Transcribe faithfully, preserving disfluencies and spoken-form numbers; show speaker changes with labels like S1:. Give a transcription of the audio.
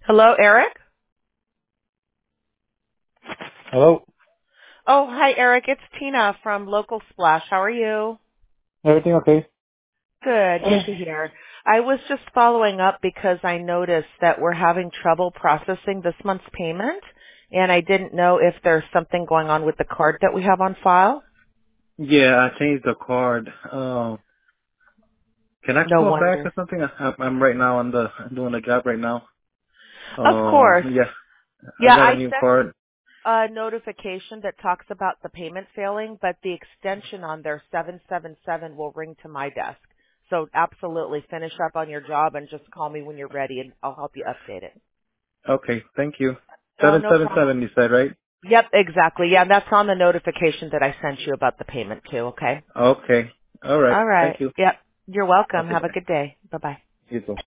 S1: Hello, Eric?
S2: Hello?
S1: Oh, hi, Eric. It's Tina from Local Splash. How are you?
S2: Everything okay?
S1: Good. Good to hear. I was just following up because I noticed that we're having trouble processing this month's payment, and I didn't know if there's something going on with the card that we have on file.
S2: Yeah, I changed the card. Um, can I
S1: No
S2: call back
S1: wonder.
S2: or something? I, I'm right now on the I'm doing the job right now.
S1: Of
S2: Um,
S1: course.
S2: yeah, I
S1: Yeah,
S2: got a
S1: I
S2: new
S1: sent
S2: card.
S1: a notification that talks about the payment failing, but the extension on there, seven seven seven, will ring to my desk. So absolutely finish up on your job and just call me when you're ready and I'll help you update it.
S2: Okay, thank you.
S1: Oh,
S2: Seven
S1: no
S2: seven
S1: problem.
S2: seven, you said, right?
S1: Yep, exactly. Yeah, that's on the notification that I sent you about the payment too, okay?
S2: Okay. All right.
S1: All right.
S2: Thank you.
S1: Yep. You're welcome.
S2: Okay,
S1: Have a
S2: bye.
S1: good day. Bye-bye.
S2: You too.